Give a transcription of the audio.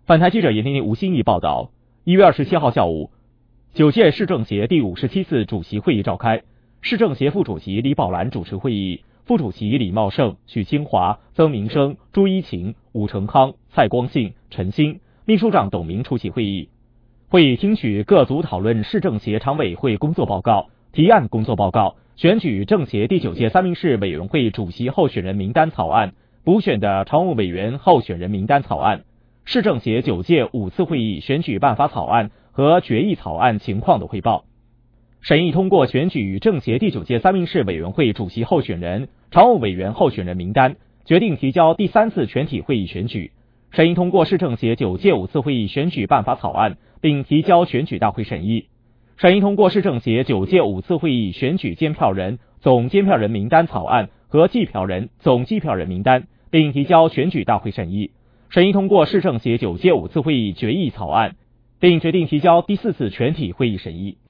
本台记者闫婷婷、吴欣怡报道，1月27号下午，9届市政协第57次主席会议召开，市政协副主席李宝兰主持会议，副主席李茂盛、许清华、曾明生、朱一晴、武成康、蔡光信、陈兴，秘书长董明出席会议。会议听取各组讨论市政协常委会工作报告、提案工作报告、选举政协第9届三明市委员会主席候选人名单草案、补选的常务委员候选人名单草案、市政协9届5次会议选举办法草案和决议草案情况的汇报。审议通过选举政协第9届三明市委员会主席候选人、常务委员候选人名单，决定提交第3次全体会议选举。审议通过市政协9届5次会议选举办法草案，并提交选举大会审议。审议通过市政协9届5次会议选举监票人、总监票人名单草案和计票人、总计票人名单，并提交选举大会审议。审议通过市政协9届5次会议决议草案，并决定提交第4次全体会议审议。